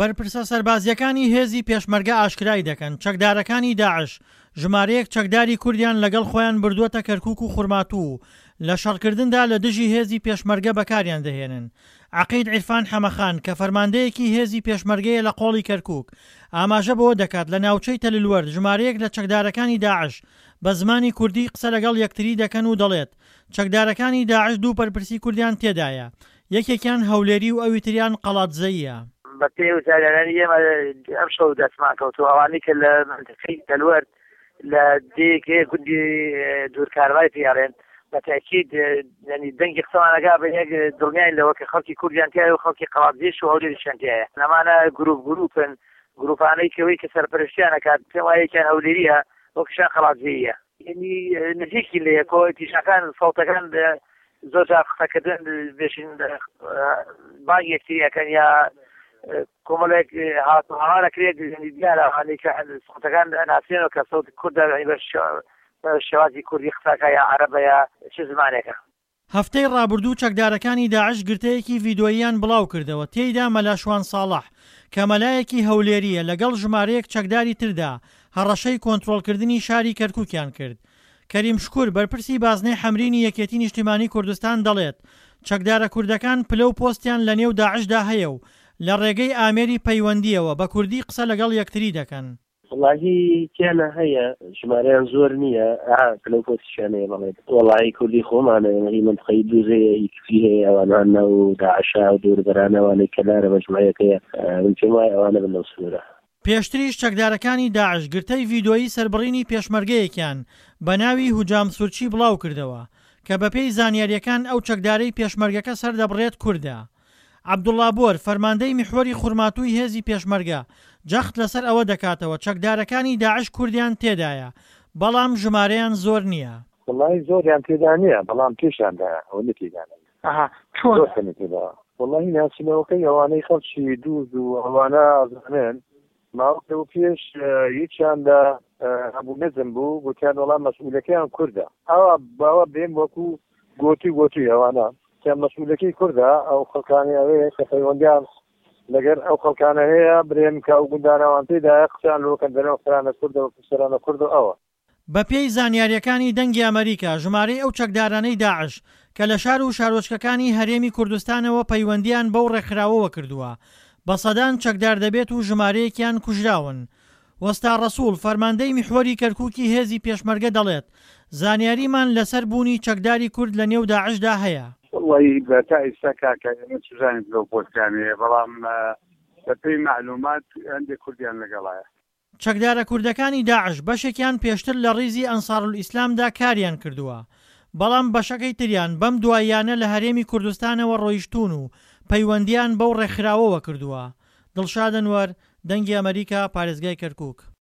بەرپرسە سەربازیەکانی هێزی پێشمەرگە ئاشکرای دەکەن چەکدارەکانی داعش ژمارەیەک چەکداری کوردیان لەگەڵ خۆیان بردووەتە کەرکووک و خورماتوو لە شەڕکردندا لە دژی هێزی پێشمەرگە بەکاریان دەهێنن. عەقید عیرفان حەمەخان کە فەرماندەیەکی هێزی پێشمەرگەیە لە قۆڵی کەرکووک ئاماژە بەوە دەکات لە ناوچەی تەللوەرد ژمارەیەک لە چەکدارەکانی داعش بە زمانی کوردی قسە لەگەڵ یەکتری دەکەن و دەڵێت چەکدارەکانی داعش دوو پەرپرسی کوردیان تێدایە، یەکێکیان هەولێری و ئەوی تریان قەڵاتزەییە. بە پێی وتارێنانی ئێمە ئەم شەو دەستمان کەوتووە ئەوانەی کە لە منتەقەی تەلوەرد لە دەیەکەیە گوندی دوورکاروای پێڕێن بە تاکید ینی دەنگی قسەمانەکا بە یەک دڵنیاین لەوە کە خەڵکی کوردیان تایە و خەڵکی قەڵاتزێش و هەولێریشیان تایە. لەمانە گروپن گروپانەی کەوەی کە سەرپەرشتیان ئەکات پێم وایە یەکیان هەولێریە وەکیشان قەڵاتزەییە، یعنی نزیکی لە یەکەوە تیشەکان فەڵتەکان زۆر جار قسەکردن بێشین بانگ یەکتریەکەن یا کۆمەڵێک هاوارەکرێت دیارە ئەوانەی کە سەوتەکان ناسیێنەوە کە سەوت کوردە بە شێوازی کوردی قساکە یا عەرەبە یا چ زمانێکە. هەفتەی ڕابردوو چەکدارەکانی داعش گرتەیەکی ڤیدۆییان بڵاو کردەوە، تێیدا مەلا شوان ساڵح کە مەلایەکی هەولێریە لەگەڵ ژمارەیەک چەکداری تردا هەڕەشەی کۆنتڕۆڵکردنی شاری کەرکووکیان کرد. کەریم شکوور بەرپرسی بازنەی حەمرینی یەکێتی نیشتیمانی کوردستان دەڵێت چەکدارە کوردەکان پلە و پۆستیان لە نێو داعشدا هەیە و لە ڕێگەی ئامێری پەیوەندیەوە بە کوردی قسە لەگەڵ یەکتری دەکەن. وڵاهی تیانە هەیە ژمارەیان زۆر نییە پلە و پۆستیشانەیە بەڵێت وڵاهی کوردی خۆمانە هی منطقەی دووزەیە هیچی هەیە ئەوانە و داعشا و دووربەرانەوانەی کەلارە بەژمایەکەیە من پێم وایە ئەوانە بن لەو سنوورە. پێشتریش چەکدارەکانی داعش گرتەی ڤیدۆیی سەربڕینی پێشمەرگەیەکیان بە ناوی هوجام سورچی بڵاو کردەوە کە بەپێی زانیاریەکان ئەو چەکدارەی پێشمەرگەکە سەردەبڕێت کووردە. عەبدوڵڵا بۆر فەرماندەی میحوەری خورماتووی هێزی پێشمەرگە جەخت لەسەر ئەوە دەکاتەوە چەکدارەکانی داعش کوردیان تێدایە بەڵام ژمارەیان زۆر نییە. وڵی زۆریان تێدا نییە بەڵام پێشاندایە ئەوە تێدانێت وڵی ناسینەوەکەی ئەوانەی خەڵکی دووز و ئەوانە ئازانێن ماوەکەەوە پێش هیچیاندا هەبوو نەزم بوو گوتیان وەڵام مەسئولەکەیان کووردە ئەوە باوە بێن وەکو گۆتی ئەوانە کە مەسئولەکەی کووردە ئەو خەڵکانی ئەوەیە کە پەیوەندیان لەگەر ئەو خەڵکانە هەیە برێن کە ئەو گوندانەوان تێدایە قسەیان لەوەکەن دەنەوە قسەرانە کووردەوە کوسەرانە کورد و ئەوە. بە پێی زانیاریەکانی دەنگی ئەمریکا ژمارەی ئەو چەکدارانەی داعش کە لە شار و شارۆچکەکانی هەرێمی کوردستانەوە پەیوەندیان بەو ڕێکخراوەوە کردووە بە سەدان چەکدار دەبێت و ژمارەیەکیان کوژراون. وەستا ڕەسوول فەرماندەی میحوەری کەرکووکی هێزی پێشمەرگە دەڵێت زانیاریمان لەسەر بوونی چەکداری کورد لە نێو داعشدا هەیە. والله بەتا ئێستا کاکە سوزانێت لەو پۆستانەیە بەڵام بەپێی معلومات هەندێک کوردیان لەگەڵایە. چەکدارە کوردەکانی داعش بەشێکیان پێشتر لە ڕیزی ئەنساڕولئیسلامدا کاریان کردووە بەڵام بەشەکەی تریان بەم دواییانە لە هەرێمی کوردستانەوە ڕۆیشتون و پەیوەندیان بەو ڕێکخراوەوە کردووە. دڵشاد ئەنوەر، دەنگی ئەمریکا، پارێزگای کەرکووک.